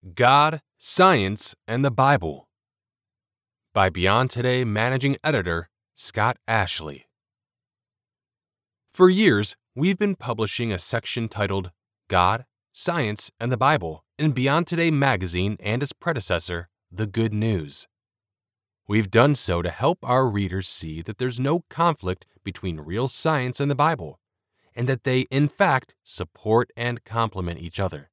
God, Science, and the Bible by Beyond Today Managing Editor Scott Ashley. For years, we've been publishing a section titled God, Science, and the Bible in Beyond Today magazine and its predecessor, The Good News. We've done so to help our readers see that there's no conflict between real science and the Bible, and that they, in fact, support and complement each other.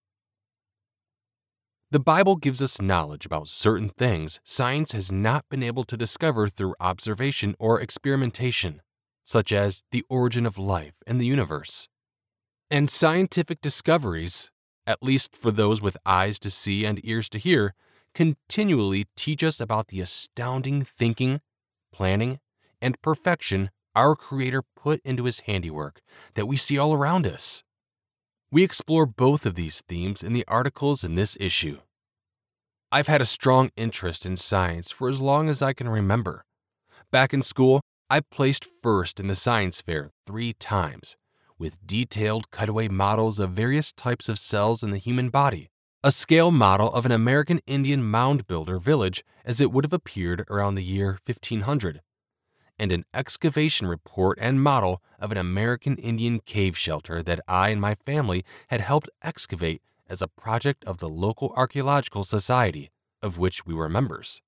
The Bible gives us knowledge about certain things science has not been able to discover through observation or experimentation, such as the origin of life and the universe. And scientific discoveries, at least for those with eyes to see and ears to hear, continually teach us about the astounding thinking, planning, and perfection our Creator put into His handiwork that we see all around us. We explore both of these themes in the articles in this issue. I've had a strong interest in science for as long as I can remember. Back in school, I placed first in the science fair 3 times, with detailed cutaway models of various types of cells in the human body, a scale model of an American Indian mound builder village as it would have appeared around the year 1500, and an excavation report and model of an American Indian cave shelter that I and my family had helped excavate as a project of the local archaeological society, of which we were members.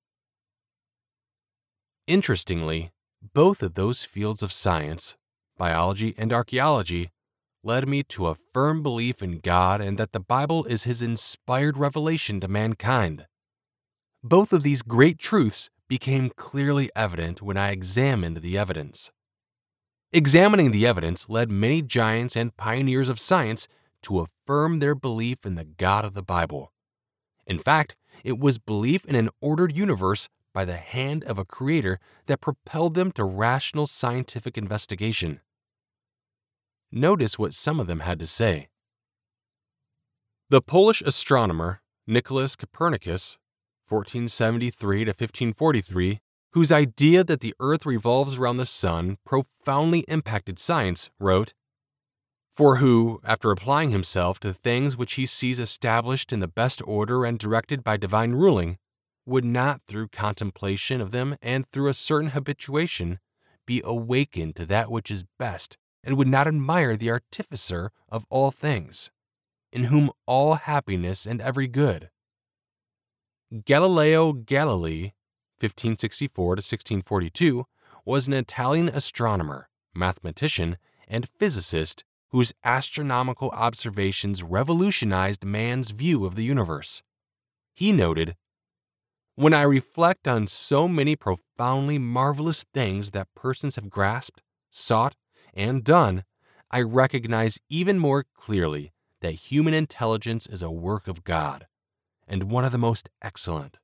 Interestingly, both of those fields of science, biology and archaeology, led me to a firm belief in God and that the Bible is His inspired revelation to mankind. Both of these great truths became clearly evident when I examined the evidence. Examining the evidence led many giants and pioneers of science to affirm their belief in the God of the Bible. In fact, it was belief in an ordered universe by the hand of a creator that propelled them to rational scientific investigation. Notice what some of them had to say. The Polish astronomer Nicholas Copernicus, 1473 to 1543, whose idea that the Earth revolves around the sun profoundly impacted science, wrote, "For who, after applying himself to things which he sees established in the best order and directed by divine ruling, would not through contemplation of them and through a certain habituation be awakened to that which is best, and would not admire the artificer of all things, in whom all happiness and every good." Galileo Galilei, 1564 to 1642, was an Italian astronomer, mathematician, and physicist whose astronomical observations revolutionized man's view of the universe. He noted, "When I reflect on so many profoundly marvelous things that persons have grasped, sought, and done, I recognize even more clearly that human intelligence is a work of God, and one of the most excellent."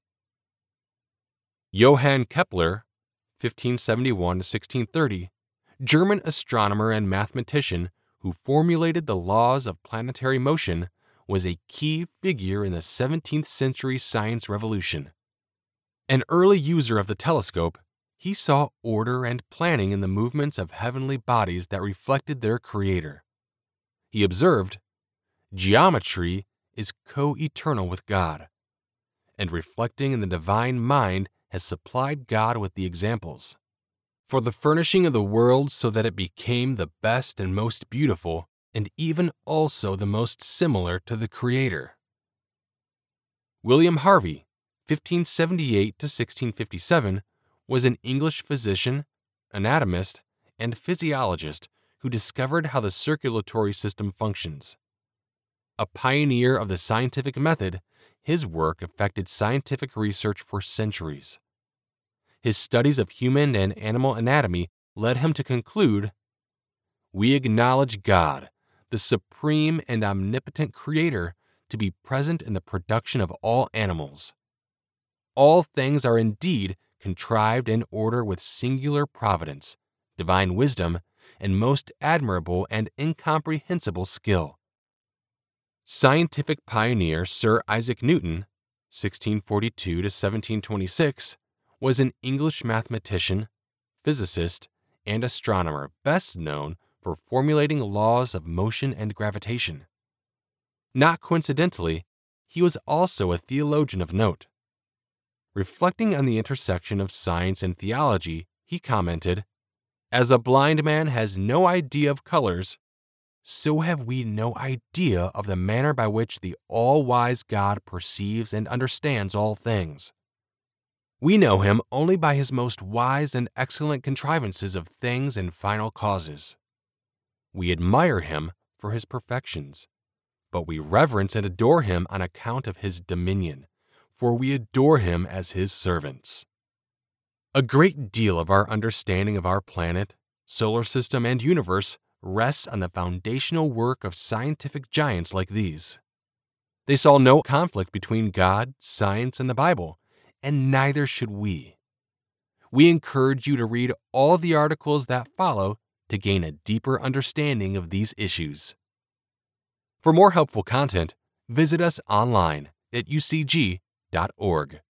Johann Kepler, 1571 to 1630, German astronomer and mathematician who formulated the laws of planetary motion, was a key figure in the 17th century science revolution. An early user of the telescope, he saw order and planning in the movements of heavenly bodies that reflected their creator. He observed, "Geometry is co-eternal with God," and reflecting in the divine mind has supplied God with the examples for the furnishing of the world so that it became the best and most beautiful, and even also the most similar to the Creator. William Harvey, 1578 to 1657, was an English physician, anatomist, and physiologist who discovered how the circulatory system functions. A pioneer of the scientific method, his work affected scientific research for centuries. His studies of human and animal anatomy led him to conclude, "We acknowledge God, the supreme and omnipotent Creator, to be present in the production of all animals. All things are indeed contrived in order with singular providence, divine wisdom, and most admirable and incomprehensible skill." Scientific pioneer Sir Isaac Newton, 1642 to 1726, was an English mathematician, physicist, and astronomer best known for formulating laws of motion and gravitation. Not coincidentally, he was also a theologian of note. Reflecting on the intersection of science and theology, he commented, "As a blind man has no idea of colors, so have we no idea of the manner by which the all-wise God perceives and understands all things. We know him only by his most wise and excellent contrivances of things and final causes. We admire him for his perfections, but we reverence and adore him on account of his dominion, for we adore him as his servants." A great deal of our understanding of our planet, solar system, and universe rests on the foundational work of scientific giants like these. They saw no conflict between God, science, and the Bible, and neither should we. We encourage you to read all the articles that follow to gain a deeper understanding of these issues. For more helpful content, visit us online at ucg.org.